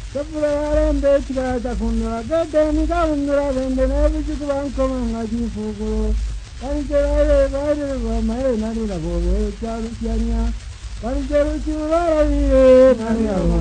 Kapurarende chikata kundura gede nika undura vende nevichi kuvankoma ngaji fukuro. Kanichere vaire vamae nari la bove chanya. Kanichere chivara viye nari la